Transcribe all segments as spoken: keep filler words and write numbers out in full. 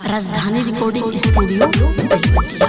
राजधानी recording studio Belbatiya.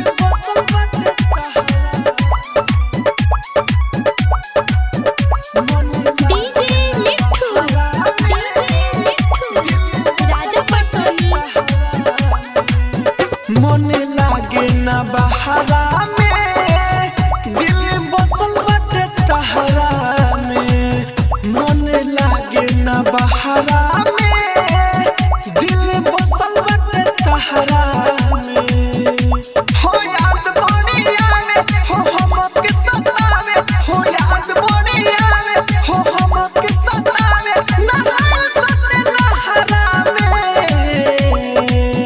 मने लागे ना बहारा में दिल बसल बाटे तहरा में। मने लागे ना बहारा में दिल बसल बाटे तहरा में। हो याद बढ़िया में हो हमके सतावे, हो याद बढ़िया में हो हमके सतावे, नहाए सते नहरा में।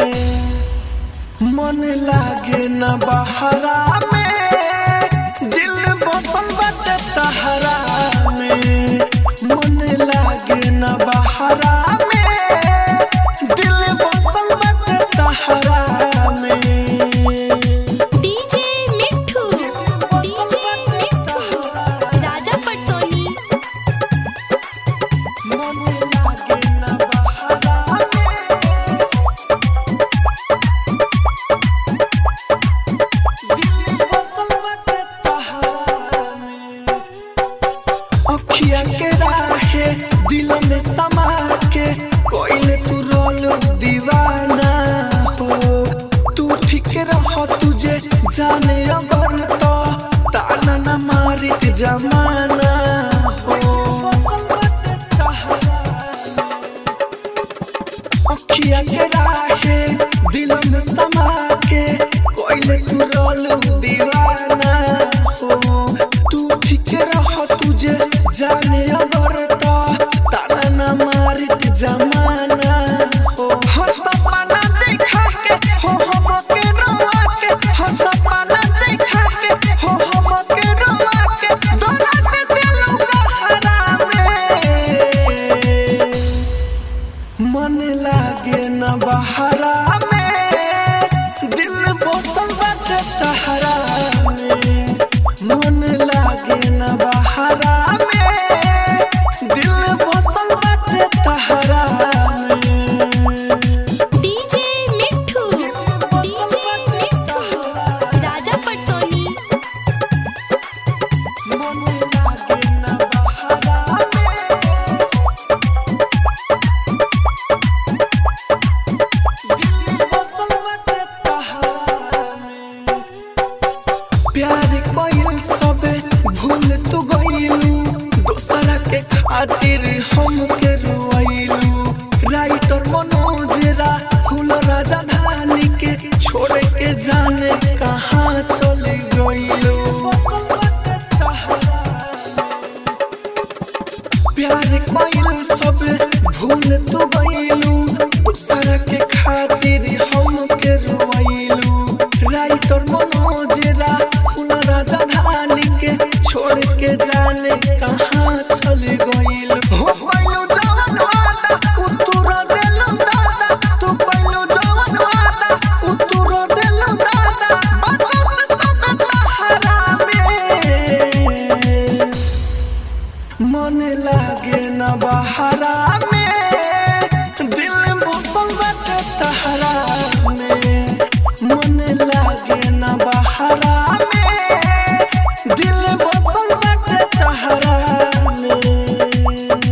मन लागे ना बहारा में दिल बसल बाटे तहरा में। मन लागे ना बहारा में दिल बसल बाटे तहरा में। डीजे मिठू डीजे मिठू राजा पटसोनी। मन लागे ना बहारा अखिया के राहे दिल में समा के कोइले तू रोल दीवाना हो। तू ठीक रह तुझे जाने अगर तो ताना न मारित जमाना हो। अखिया के राहे दिल में समा के कोइले तू रोल दीवाना हो। तू ठीक रह तुझे जाने अगर तो ताना न मारित जमाना हो। हो सपना देखा के हो हमके रोवा के, हो सपना देखा के हो हमके रोवा के, दोना के दिल गहरा में। मन लागे न बहारा में दिल बसल बाटे तहरा में। मन लागे न बहारा में दिल बसल बाटे तहरा में। डीजे मिठू डीजे मिठू राजा पटसोनी। मन लागे न बहारा दिल बसल बाटे तहरा में। प्यार कोइल सबे भूल तू गइलू, दूसरा के खातिर हमके रुइलू। राइटर मनोज राहुल राजधानी के छोड़ के जाने कहाँ चली गइलू। प्यार कोइल सबे भूल तू गइलू, दूसरा के खातिर हमके रुइलू। राइटर मनोज राहुल राजधानी के छोड़ के जाने